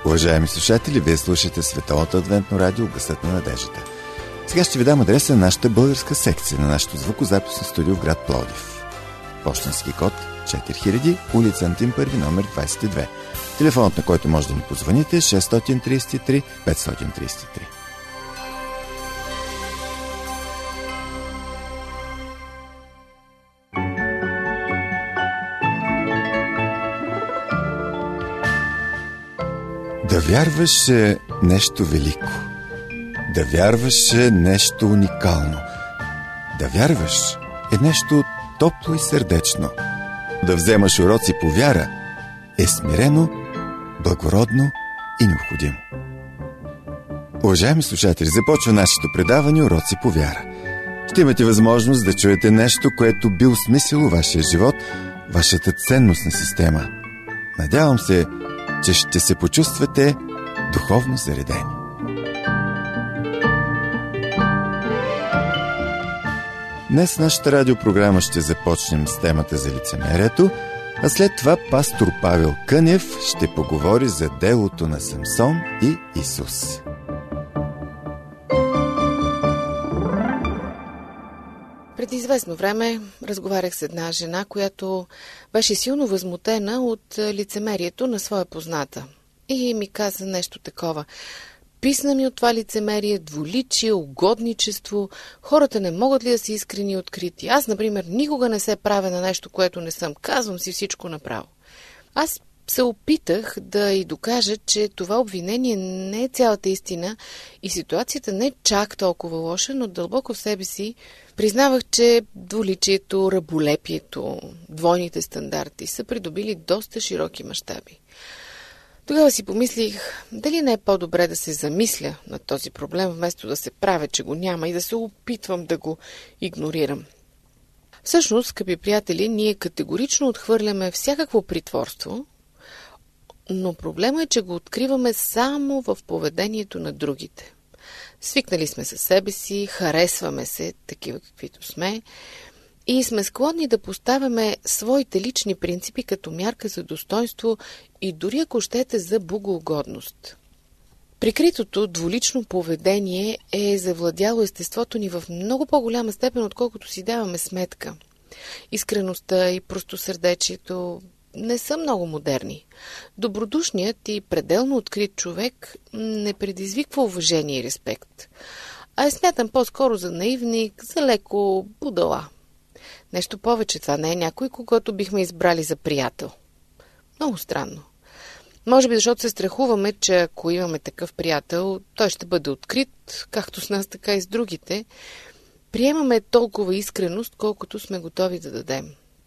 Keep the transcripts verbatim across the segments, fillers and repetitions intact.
Уважаеми слушатели, вие слушате Световното адвентно радио Гласът на надеждата. Сега ще ви дам адреса на нашата българска секция, на нашото звукозаписно студио в град Пловдив. Пощенски код четири хиляди, улица Антим първи, номер двадесет и две. Телефонът, на който може да ни позвоните, е шест три три пет три три. Да вярваш е нещо велико. Да вярваш е нещо уникално. Да вярваш е нещо топло и сърдечно. Да вземаш уроци по вяра е смирено, благородно и необходимо. Уважаеми слушатели, започва нашето предаване Уроци по вяра. Ще имате възможност да чуете нещо, което би осмислило вашия живот, вашата ценностна система. Надявам се, че ще се почувствате духовно заредени. Днес нашата радиопрограма ще започнем с темата за лицемерието, а след това пастор Павел Кънев ще поговори за делото на Самсон и Исус. Преди известно време разговарях с една жена, която беше силно възмутена от лицемерието на своя позната. И ми каза нещо такова. Писна ми от това лицемерие, двуличие, угодничество. Хората не могат ли да са искрени и открити? Аз, например, никога не се правя на нещо, което не съм. Казвам си всичко направо. Аз се опитах да й докажа, че това обвинение не е цялата истина и ситуацията не е чак толкова лоша, но дълбоко в себе си признавах, че двуличието, раболепието, двойните стандарти са придобили доста широки мащаби. Тогава си помислих, дали не е по-добре да се замисля на този проблем, вместо да се правя, че го няма и да се опитвам да го игнорирам. Всъщност, скъпи приятели, ние категорично отхвърляме всякакво притворство, но проблема е, че го откриваме само в поведението на другите. Свикнали сме със себе си, харесваме се, такива каквито сме, и сме склонни да поставяме своите лични принципи като мярка за достоинство и дори ако щете за богоугодност. Прикритото двулично поведение е завладяло естеството ни в много по-голяма степен, отколкото си даваме сметка. Искреността и простосърдечието не са много модерни. Добродушният и пределно открит човек не предизвиква уважение и респект, а я смятам по-скоро за наивник, за леко будала. Нещо повече, това не е някой, когото бихме избрали за приятел. Много странно. Може би защото се страхуваме, че ако имаме такъв приятел, той ще бъде открит, както с нас, така и с другите. Приемаме толкова искреност, колкото сме готови да дадем.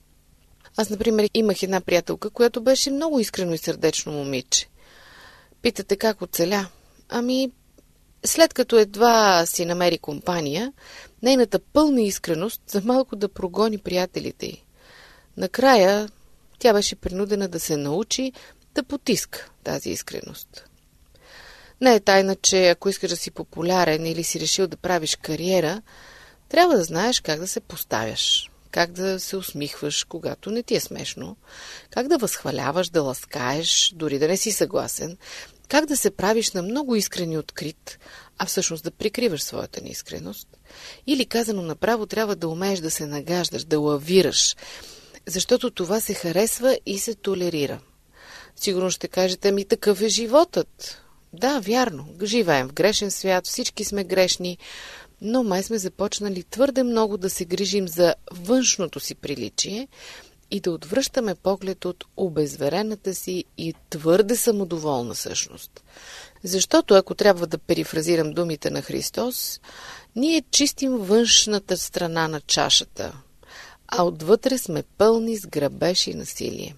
Аз, например, имах една приятелка, която беше много искрено и сърдечно момиче. Питате как оцеля? Ами, след като едва си намери компания, нейната пълна искреност за малко да прогони приятелите й. Накрая тя беше принудена да се научи да потиска тази искреност. Не е тайна, че ако искаш да си популярен или си решил да правиш кариера, трябва да знаеш как да се поставяш, как да се усмихваш, когато не ти е смешно, как да възхваляваш, да ласкаеш, дори да не си съгласен, как да се правиш на много искрен и открит, а всъщност да прикриваш своята неискреност. Или казано направо, трябва да умееш да се нагаждаш, да лавираш, защото това се харесва и се толерира. Сигурно ще кажете, ми такъв е животът. Да, вярно, живеем в грешен свят, всички сме грешни, но май сме започнали твърде много да се грижим за външното си приличие и да отвръщаме поглед от обезверената си и твърде самодоволна същност. Защото, ако трябва да перифразирам думите на Христос, ние чистим външната страна на чашата, а отвътре сме пълни с грабеж и насилие.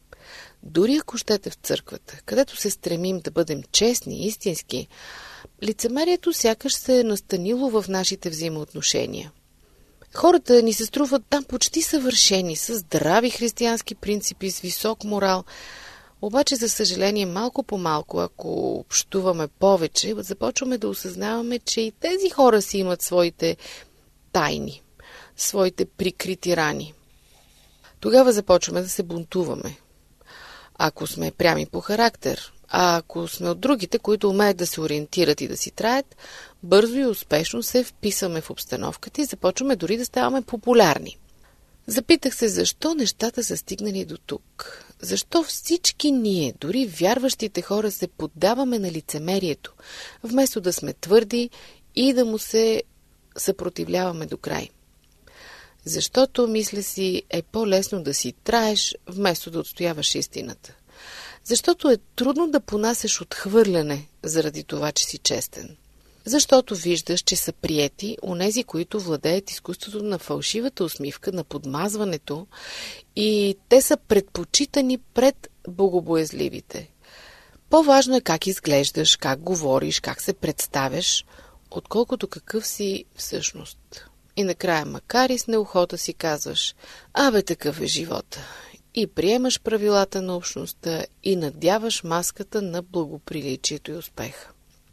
Дори ако щете в църквата, където се стремим да бъдем честни, истински, лицемерието сякаш се е настанило в нашите взаимоотношения. Хората ни се струват там почти съвършени, с здрави християнски принципи, с висок морал. Обаче, за съжаление, малко по малко, ако общуваме повече, започваме да осъзнаваме, че и тези хора си имат своите тайни, своите прикрити рани. Тогава започваме да се бунтуваме. Ако сме прями по характер, А ако сме от другите, които умеят да се ориентират и да си траят, бързо и успешно се вписваме в обстановката и започваме дори да ставаме популярни. Запитах се, защо нещата са стигнали до тук. Защо всички ние, дори вярващите хора, се поддаваме на лицемерието, вместо да сме твърди и да му се съпротивляваме до край. Защото, мисля си, е по-лесно да си траеш, вместо да отстояваш истината. Защото е трудно да понасеш отхвърляне заради това, че си честен. Защото виждаш, че са приети онези, които владеят изкуството на фалшивата усмивка, на подмазването, и те са предпочитани пред богобоязливите. По-важно е как изглеждаш, как говориш, как се представяш, отколкото какъв си всъщност. И накрая, макар и с неохота, си казваш: абе, такъв е живота. И приемаш правилата на общността и надяваш маската на благоприличието и успеха.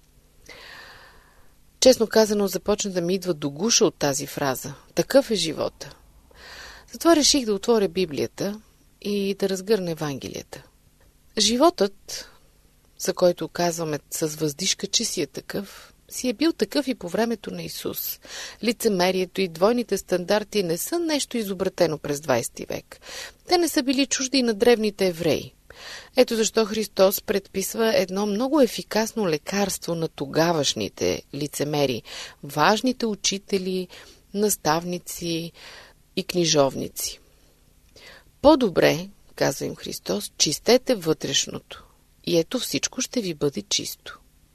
Честно казано, започна да ми идва до гуша от тази фраза. Такъв е живота. Затова реших да отворя Библията и да разгърна Евангелията. Животът, за който казваме с въздишка, че си е такъв, си е бил такъв и по времето на Исус. Лицемерието и двойните стандарти не са нещо изобретено през двайсети век. Те не са били чужди и на древните евреи. Ето защо Христос предписва едно много ефикасно лекарство на тогавашните лицемери, важните учители, наставници и книжовници. По-добре, казва им Христос, чистете вътрешното и ето всичко ще ви бъде чисто.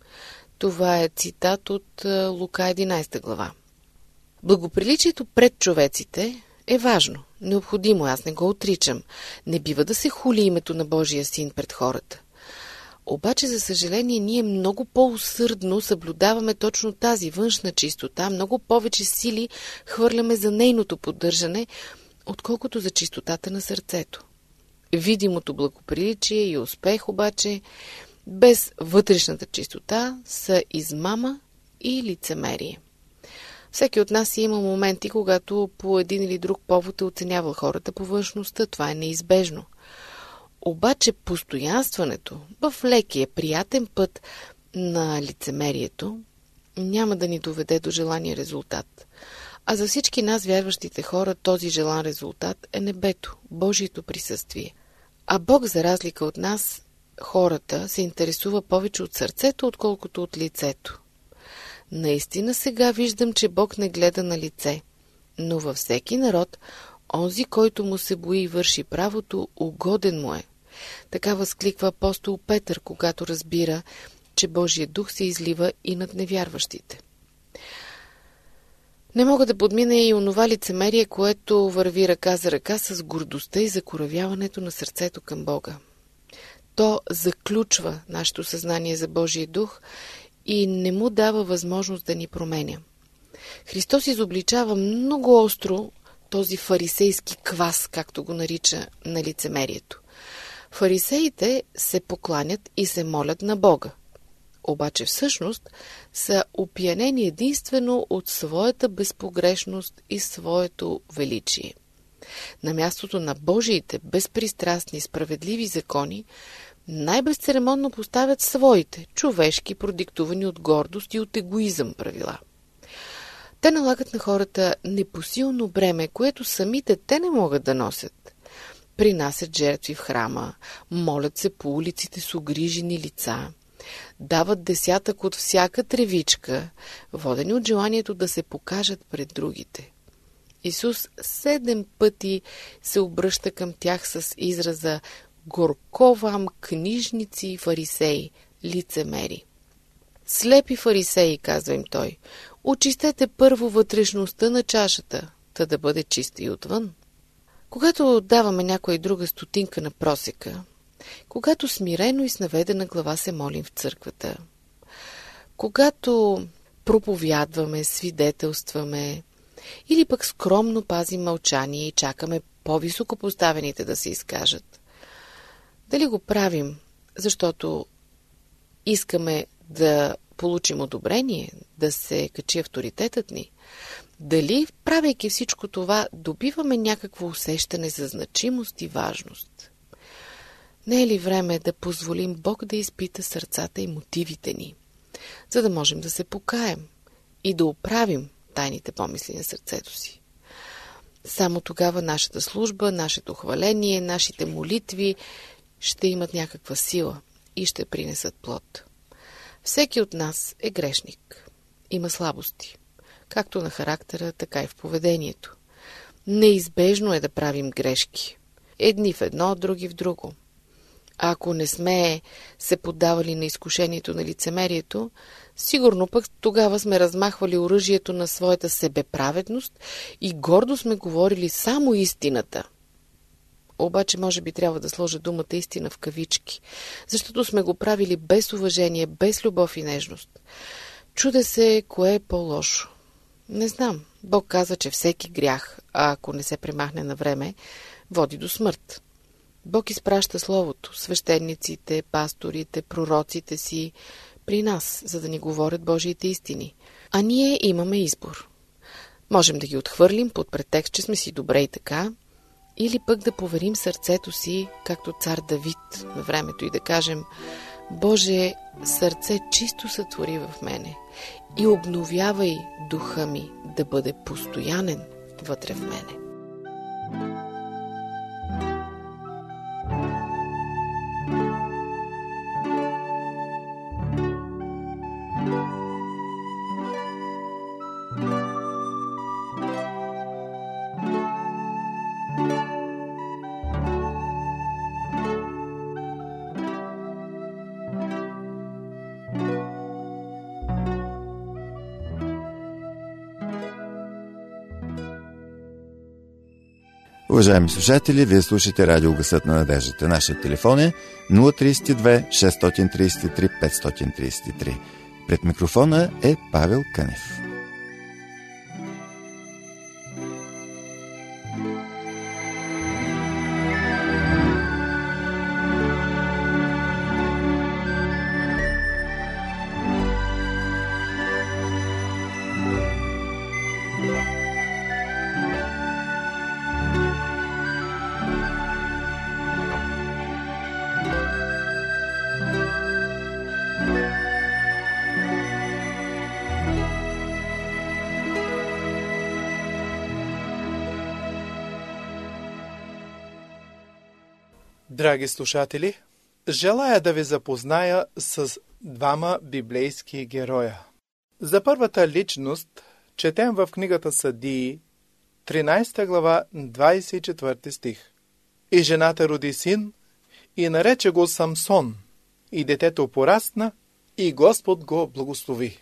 Това е цитат от Лука единайсета глава. Благоприличието пред човеците е важно, необходимо, аз не го отричам. Не бива да се хули името на Божия син пред хората. Обаче, за съжаление, ние много по-усърдно съблюдаваме точно тази външна чистота, много повече сили хвърляме за нейното поддържане, отколкото за чистотата на сърцето. Видимото благоприличие и успех обаче без вътрешната чистота са измама и лицемерие. Всеки от нас има моменти, когато по един или друг повод е оценявал хората по външността. Това е неизбежно. Обаче постоянстването в лекия, приятен път на лицемерието няма да ни доведе до желания резултат. А за всички нас, вярващите хора, този желан резултат е небето, Божието присъствие. А Бог, за разлика от нас, хората, се интересува повече от сърцето, отколкото от лицето. Наистина сега виждам, че Бог не гледа на лице, но във всеки народ, онзи, който му се бои и върши правото, угоден му е. Така възкликва апостол Петър, когато разбира, че Божия дух се излива и над невярващите. Не мога да подмина и онова лицемерие, което върви ръка за ръка с гордостта и закоравяването на сърцето към Бога. То заключва нашето съзнание за Божия дух и не му дава възможност да ни променя. Христос изобличава много остро този фарисейски квас, както го нарича, на лицемерието. Фарисеите се покланят и се молят на Бога, обаче всъщност са опиянени единствено от своята безпогрешност и своето величие. На мястото на Божиите безпристрастни, справедливи закони, най-безцеремонно поставят своите, човешки, продиктувани от гордост и от егоизъм правила. Те налагат на хората непосилно бреме, което самите те не могат да носят. Принасят жертви в храма, молят се по улиците с угрижени лица, дават десятък от всяка тревичка, водени от желанието да се покажат пред другите. Исус седем пъти се обръща към тях с израза „Горко вам, книжници и фарисеи, лицемери“. Слепи фарисеи, казва им той, очистете първо вътрешността на чашата, та да бъде чиста и отвън. Когато даваме някоя друга стотинка на просека, когато смирено и с наведена глава се молим в църквата, когато проповядваме, свидетелстваме или пък скромно пазим мълчание и чакаме по-високо поставените да се изкажат, дали го правим, защото искаме да получим одобрение, да се качи авторитетът ни? Дали, правейки всичко това, добиваме някакво усещане за значимост и важност? Не е ли време да позволим Бог да изпита сърцата и мотивите ни, за да можем да се покаем и да оправим тайните помисли на сърцето си? Само тогава нашата служба, нашето хваление, нашите молитви ще имат някаква сила и ще принесат плод. Всеки от нас е грешник. Има слабости, както на характера, така и в поведението. Неизбежно е да правим грешки. Едни в едно, други в друго. А ако не сме се поддавали на изкушението на лицемерието, сигурно пък тогава сме размахвали оръжието на своята себеправедност и гордо сме говорили само истината. Обаче може би трябва да сложа думата истина в кавички, защото сме го правили без уважение, без любов и нежност. Чудя се, кое е по-лошо. Не знам. Бог каза, че всеки грях, а ако не се премахне на време, води до смърт. Бог изпраща Словото, свещениците, пасторите, пророците си при нас, за да ни говорят Божиите истини. А ние имаме избор. Можем да ги отхвърлим под претекст, че сме си добре и така, или пък да поверим сърцето си, както цар Давид на времето, и да кажем: Боже, сърце чисто сътвори в мене и обновявай духа ми да бъде постоянен вътре в мене. Уважаеми слушатели, вие слушате радио Гласът на надеждата. Нашият телефон е нула три две шест три три пет три три. Пред микрофона е Павел Кънев. Драги слушатели, желая да ви запозная с двама библейски героя. За първата личност четем в книгата Съдии, тринадесета глава, двадесет и четвърти стих. И жената роди син, и нарече го Самсон, и детето порасна, и Господ го благослови.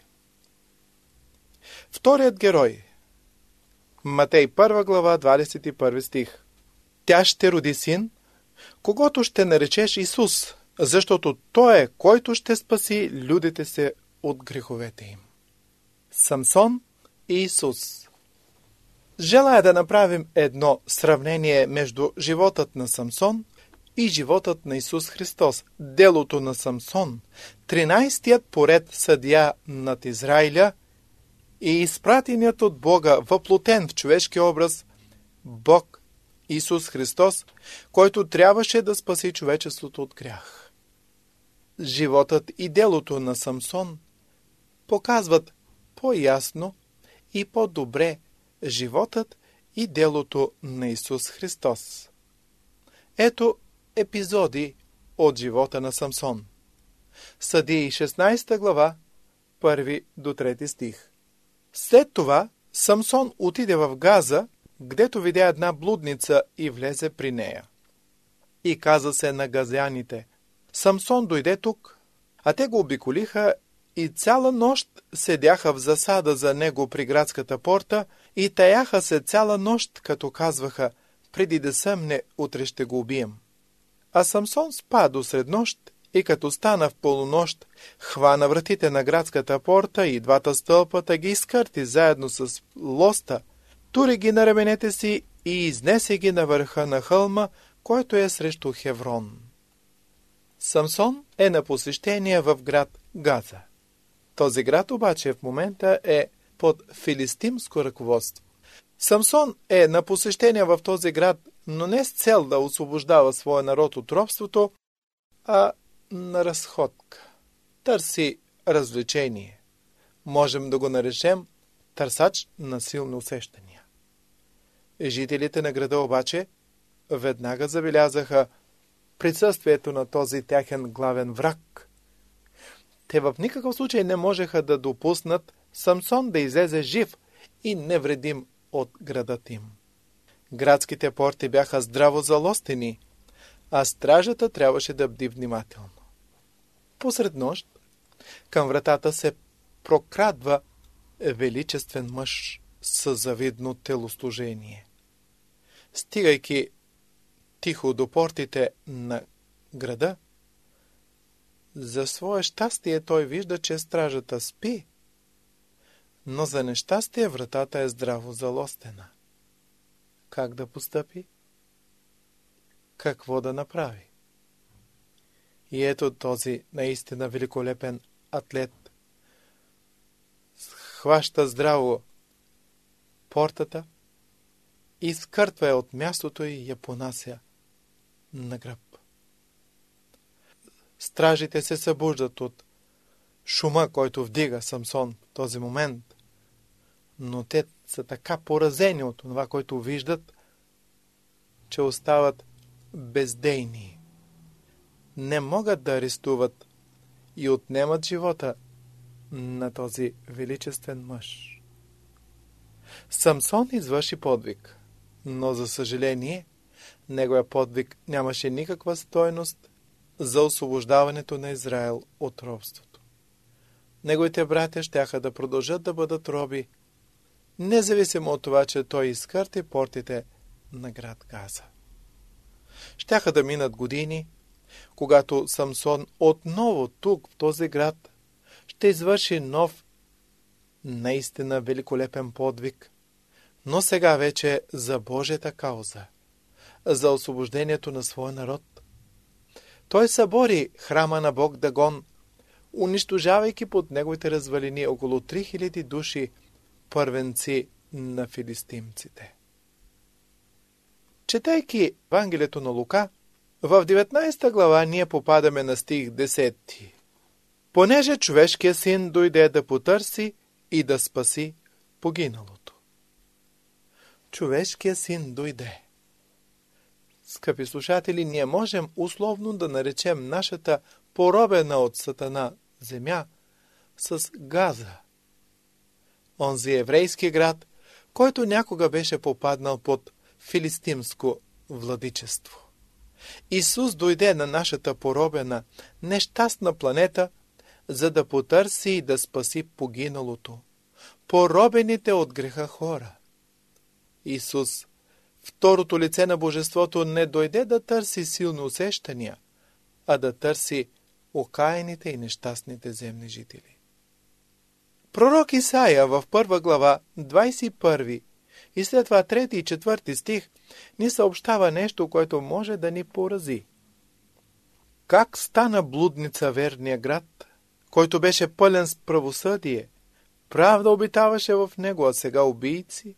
Вторият герой, Матей първа глава, двадесет и първи стих. Тя ще роди син, когото ще наречеш Исус, защото Той е, който ще спаси людите се от греховете им. Самсон и Исус. Желая да направим едно сравнение между животът на Самсон и животът на Исус Христос. Делото на Самсон, тринадесетият поред съдия над Израиля и изпратеният от Бога, въплотен в човешки образ, Бог Исус Христос, който трябваше да спаси човечеството от грях. Животът и делото на Самсон показват по-ясно и по-добре животът и делото на Исус Христос. Ето епизоди от живота на Самсон. Съдии шестнадесета глава, първи до трети стих. След това Самсон отиде в Газа, гдето видя една блудница и влезе при нея. И каза се на газяните: Самсон дойде тук, а те го обиколиха и цяла нощ седяха в засада за него при градската порта и таяха се цяла нощ, като казваха: преди да съмне, утре ще го убием. А Самсон спа до среднощ и като стана в полунощ, хвана вратите на градската порта и двата стълпата ги изкърти заедно с лоста, тури ги на раменете си и изнесе ги на върха на хълма, който е срещу Хеврон. Самсон е на посещение в град Газа. Този град обаче в момента е под филистимско ръководство. Самсон е на посещение в този град, но не с цел да освобождава своя народ от робството, а на разходка. Търси развлечение. Можем да го наречем търсач на силни усещания. Жителите на града обаче веднага забелязаха присъствието на този тяхен главен враг. Те в никакъв случай не можеха да допуснат Самсон да излезе жив и невредим от градът им. Градските порти бяха здраво залостени, а стражата трябваше да бди внимателно. Посред нощ към вратата се прокрадва величествен мъж със завидно телосложение. Стигайки тихо до портите на града, за свое щастие той вижда, че стражата спи, но за нещастие вратата е здраво залостена. Как да постъпи? Какво да направи? И ето този наистина великолепен атлет хваща здраво портата, изкъртва я от мястото и я понася на гръб. Стражите се събуждат от шума, който вдига Самсон в този момент, но те са така поразени от това, което виждат, че остават бездейни. Не могат да арестуват и отнемат живота на този величествен мъж. Самсон извърши подвиг, но за съжаление, неговия подвиг нямаше никаква стойност за освобождаването на Израел от робството. Неговите братя щяха да продължат да бъдат роби, независимо от това, че той изкърти портите на град Газа. Щяха да минат години, когато Самсон отново тук, в този град, ще извърши нов, наистина великолепен подвиг, но сега вече за Божията кауза, за освобождението на своя народ. Той събори храма на Бог Дагон, унищожавайки под неговите развалини около три хиляди души първенци на филистимците. Четейки Евангелието на Лука, в деветнайсета глава ние попадаме на стих десети. Понеже човешкият син дойде да потърси и да спаси погиналото. Човешкият син дойде. Скъпи слушатели, ние можем условно да наречем нашата поробена от Сатана земя с Газа. Онзи еврейски град, който някога беше попаднал под филистимско владичество. Исус дойде на нашата поробена, нещастна планета, за да потърси и да спаси погиналото, поробените от греха хора. Исус, второто лице на Божеството, не дойде да търси силни усещания, а да търси окаяните и нещастните земни жители. Пророк Исаия в първа глава, двайсет и първи и след това трети и четвърти стих ни съобщава нещо, което може да ни порази. Как стана блудница верния град, който беше пълен с правосъдие, правда обитаваше в него, а сега убийци?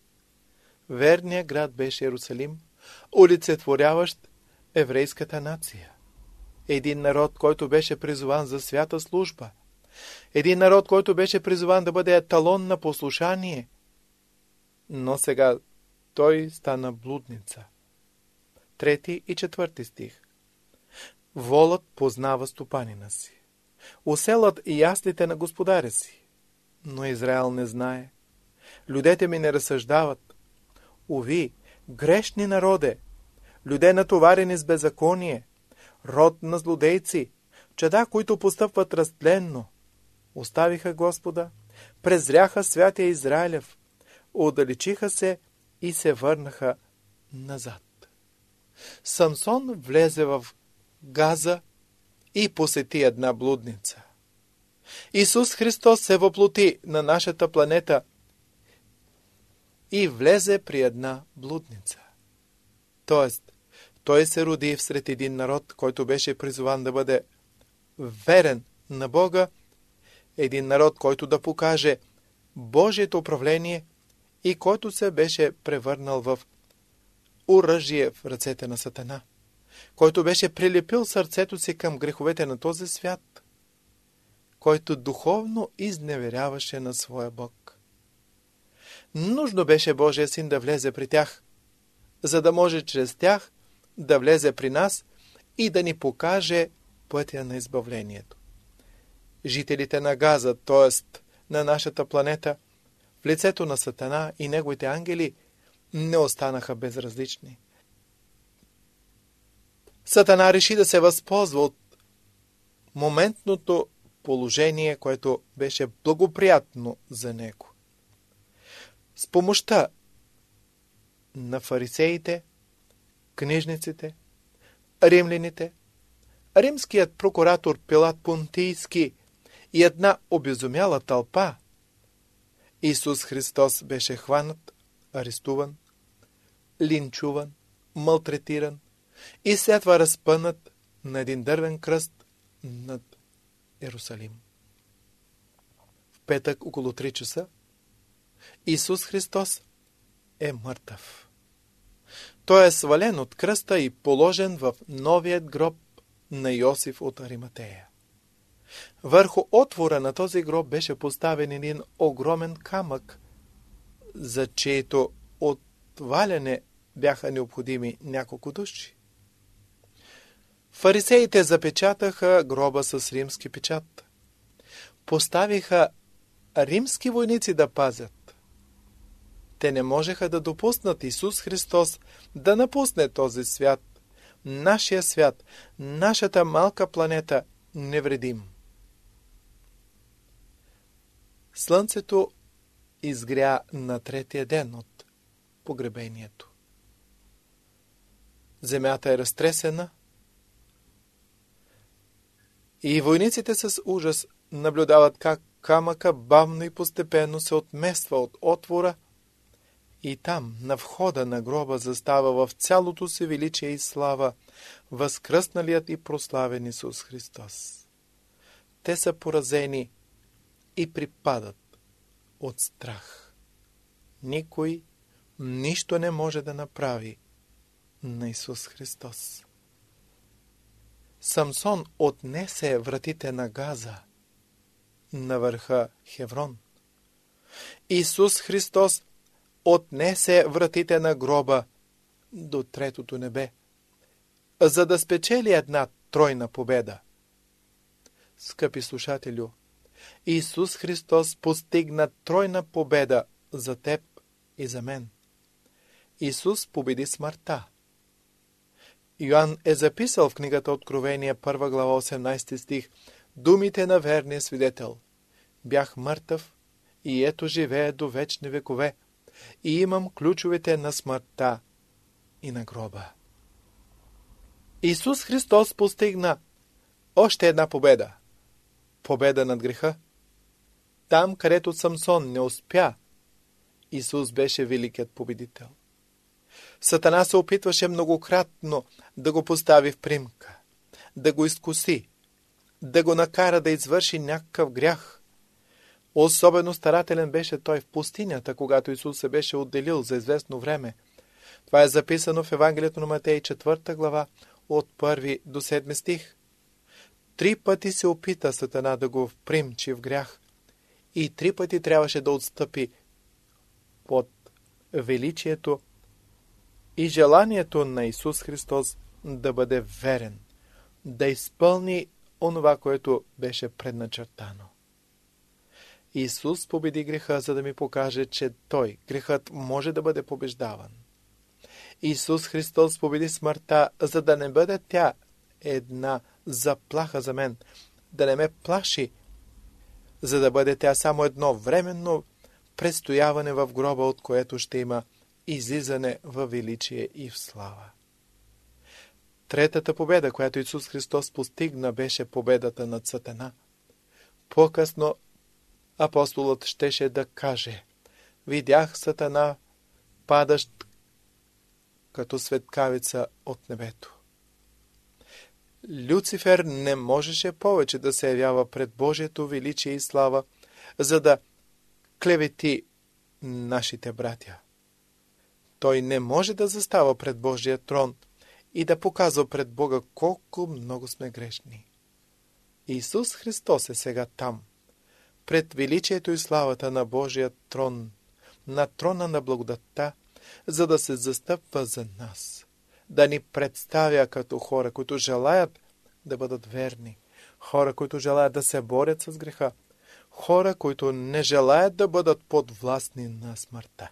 Верният град беше Иерусалим, олицетворяващ еврейската нация. Един народ, който беше призован за свята служба. Един народ, който беше призован да бъде еталон на послушание. Но сега той стана блудница. Трети и четвърти стих. Волът познава стопанина си. Оселът и яслите на господаря си. Но Израел не знае. Людете ми не разсъждават. Уви, грешни народе, люде натоварени с беззаконие, род на злодейци, чада, които постъпват разтленно, оставиха Господа, презряха святия Израилев, отдалечиха се и се върнаха назад. Самсон влезе в Газа и посети една блудница. Исус Христос се въплоти на нашата планета и влезе при една блудница. Тоест, той се роди всред един народ, който беше призован да бъде верен на Бога, един народ, който да покаже Божието управление и който се беше превърнал в оръжие в ръцете на Сатана. който беше прилепил сърцето си към греховете на този свят, който духовно изневеряваше на своя Бог. Нужно беше Божия син да влезе при тях, за да може чрез тях да влезе при нас и да ни покаже пътя на избавлението. Жителите на Газа, т.е. на нашата планета, в лицето на Сатана и неговите ангели, не останаха безразлични. Сатана реши да се възползва от моментното положение, което беше благоприятно за него. С помощта на фарисеите, книжниците, римляните, римският прокуратор Пилат Понтийски и една обезумяла тълпа, Исус Христос беше хванат, арестуван, линчуван, малтретиран и след това разпънат на един дървен кръст над Иерусалим. В петък около три часа Исус Христос е мъртъв. Той е свален от кръста и положен в новият гроб на Йосиф от Ариматея. Върху отвора на този гроб беше поставен един огромен камък, за чието отваляне бяха необходими няколко души. Фарисеите запечатаха гроба с римски печат. Поставиха римски войници да пазят. Те не можеха да допуснат Исус Христос да напусне този свят, нашия свят, нашата малка планета, невредим. Слънцето изгря на третия ден от погребението. Земята е разтресена и войниците с ужас наблюдават как камъка бавно и постепенно се отмества от отвора и там, на входа на гроба, застава в цялото си величие и слава възкръсналият и прославен Исус Христос. Те са поразени и припадат от страх. Никой нищо не може да направи на Исус Христос. Самсон отнесе вратите на Газа на върха Хеврон. Исус Христос отнесе вратите на гроба до третото небе, за да спечели една тройна победа. Скъпи слушателю, Исус Христос постигна тройна победа за теб и за мен. Исус победи смъртта. Йоан е записал в книгата Откровение, първа глава, осемнайсети стих, думите на верния свидетел: бях мъртъв и ето живея до вечни векове и имам ключовете на смъртта и на гроба. Исус Христос постигна още една победа. Победа над греха. Там, където Самсон не успя, Исус беше великият победител. Сатана се опитваше многократно да го постави в примка, да го изкуси, да го накара да извърши някакъв грях. Особено старателен беше той в пустинята, когато Исус се беше отделил за известно време. Това е записано в Евангелието на Матей, четвърта глава, от първи до седми стих. Три пъти се опита Сатана да го впримчи в грях и три пъти трябваше да отстъпи под величието и желанието на Исус Христос да бъде верен, да изпълни онова, което беше предначертано. Исус победи греха, за да ми покаже, че Той, грехът, може да бъде побеждаван. Исус Христос победи смъртта, за да не бъде тя една заплаха за мен, да не ме плаши, за да бъде тя само едно временно престояване в гроба, от което ще има излизане във величие и в слава. Третата победа, която Исус Христос постигна, беше победата над Сатана. По-късно апостолът щеше да каже: видях Сатана падащ като светкавица от небето. Люцифер не можеше повече да се явява пред Божието величие и слава, за да клевети нашите братя. Той не може да застава пред Божия трон и да показва пред Бога колко много сме грешни. Исус Христос е сега там, пред величието и славата на Божия трон, на трона на благодатта, за да се застъпва за нас, да ни представя като хора, които желаят да бъдат верни, хора, които желаят да се борят с греха, хора, които не желаят да бъдат подвластни на смъртта.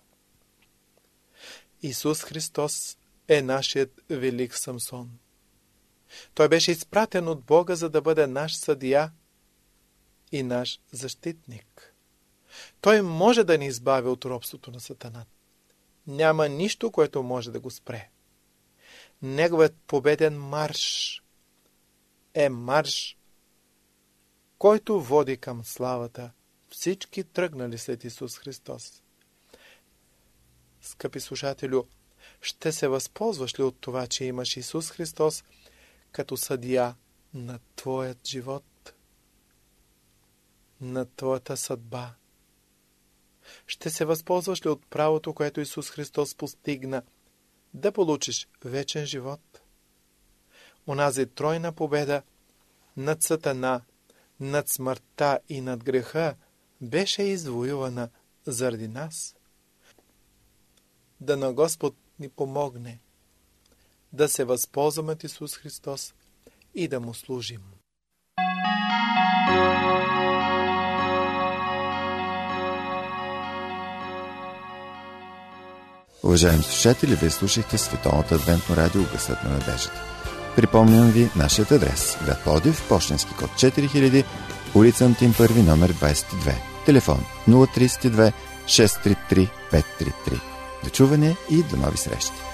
Исус Христос е нашият велик Самсон. Той беше изпратен от Бога, за да бъде наш съдия и наш защитник. Той може да ни избави от робството на Сатана. Няма нищо, което може да го спре. Неговият победен марш е марш, който води към славата. Всички тръгнали след Исус Христос. Скъпи слушателю, ще се възползваш ли от това, че имаш Исус Христос като съдия на твоят живот, на твоята съдба? Ще се възползваш ли от правото, което Исус Христос постигна, да получиш вечен живот? Онази тройна победа над Сатана, над смъртта и над греха беше извоювана заради нас. Да на Господ ни помогне да се възползваме от Исус Христос и да му служим. Уважаеми слушатели, вие слушахте Световното адвентно радио Гласът на надеждата. Припомням ви нашият адрес: град Пловдив, пощенски код четири хиляди, улица Антим първи, номер двадесет и две. Телефон нула три две шест три три пет три три. До чуване и до нови срещи!